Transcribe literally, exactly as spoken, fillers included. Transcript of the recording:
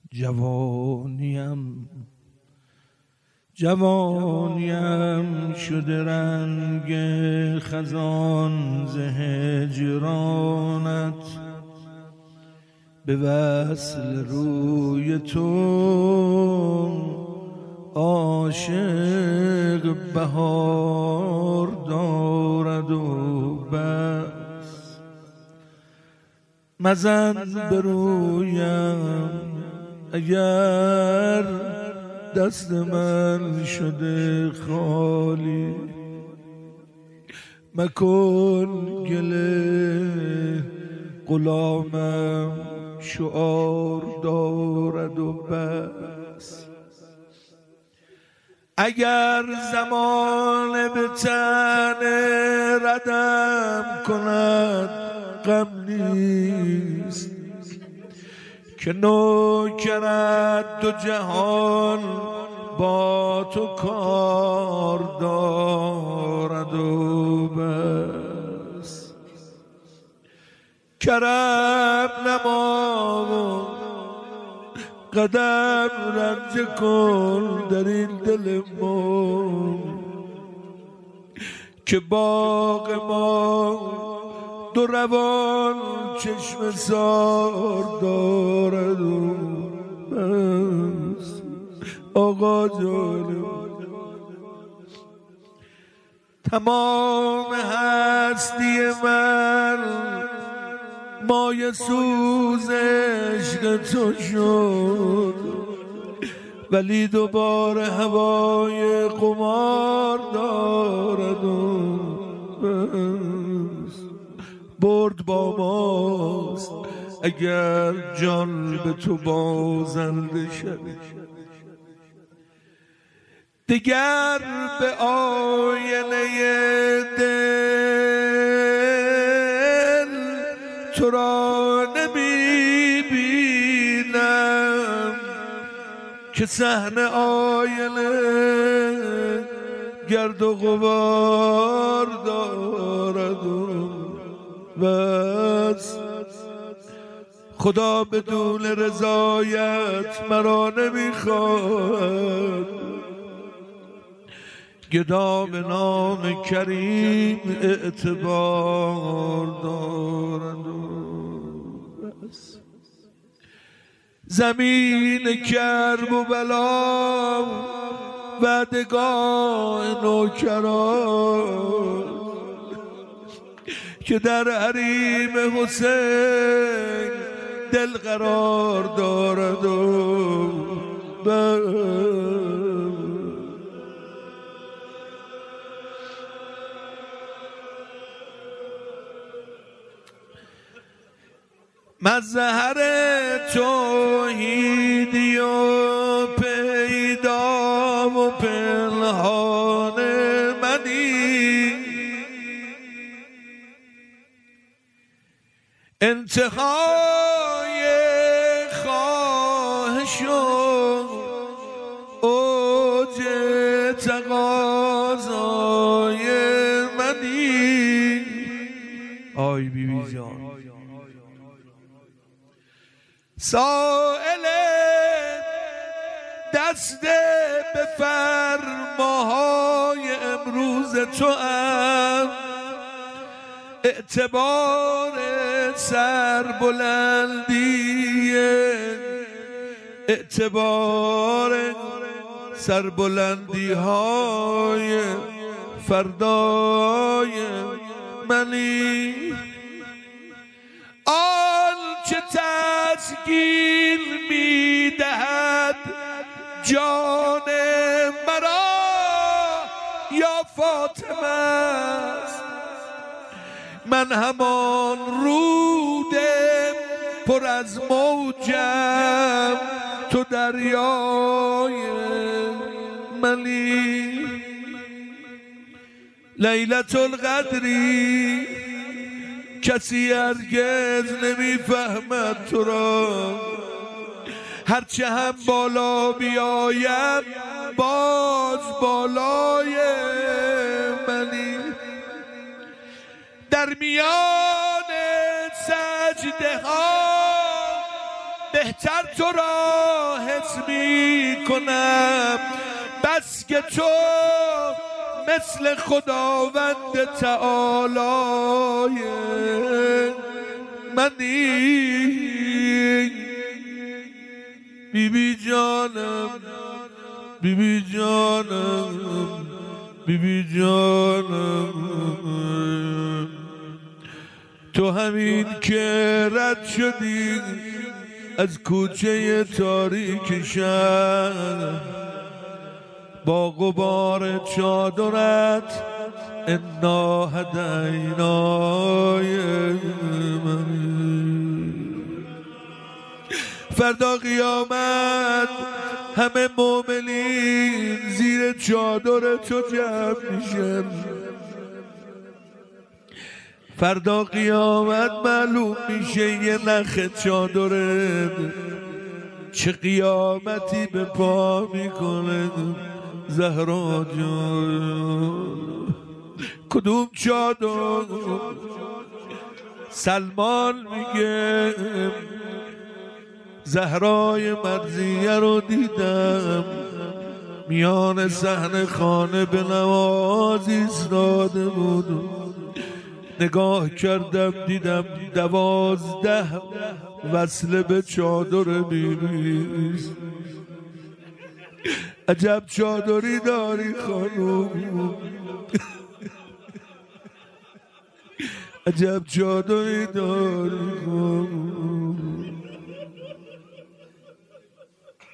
جوانیم جوانیم شده رنگ خزان ز هجرانت، به وصل روی تو عاشق بهار دارد و بس. مزن به رویم اگر دست من شده خالی، مکن گله غلامم شعار دارد و بس. اگر زمان به تن ردم کند غم نیست، که نوکرت دو جهان با تو کار دارد و بس. کرم نما و قدم رنج کن در این دل ما، که باغ ما دو روان چشم سار دارد و بس. آقا جانم تمام هستی من مایه سوز عشق تو شد، ولی دوباره هوای قمار دارد و بس. برد با ماست اگر جان به تو بازنده شد، دیگر به آینه دل تو را نمی بینم، که صحن آینه گرد و غبار دارد و بس. خدا بدون رضایت مرا نمیخواد، گدا به نام کریم اعتبار دارد و بس. زمین کرب و بلا وعدگاه نوکران، که در حریم حسین دل قرار دارد و بس. مظهر توحیدی و پیدا و پنهان منی، انتهای خواهش و اوج تقاضای منی. آی بی بی جان سائل دست به فرماهای امروز تو ام، اعتبار سربلندی اعتبار سربلندی های فردای منی. آن چه تسکین می دهد جان مرا یا فاطمه است، من همان رود پر از موجم تو دریای منی. لیلة القدری کسی هرگز نمیفهمد تو را، هرچه هم بالا بیایم باز بالای منی. در میان سجده ها به بهتر تو را حس می کنم، بس که تو مثل خداوند تعالی منی. بی بی جانم بی بی جانم بی بی جانم، تو همین که رد شدی از کوچه تاریک شهر، با غبار چادرت انا هدینای من. فردا قیامت همه مؤمنین زیر چادر تو جمع میشن. فردا قیامت معلوم میشه یه نخ چادرت چه قیامتی به پا میکنه. زهرا جان کدوم چادر؟ سلمان میگه زهرای مرضیه رو دیدم میان صحن خانه به نماز ایستاده بود، نگاه کردم دیدم دوازده وصله به چادر بیبیست. عجب چادری داری خانوم، عجب چادری داری خانوم.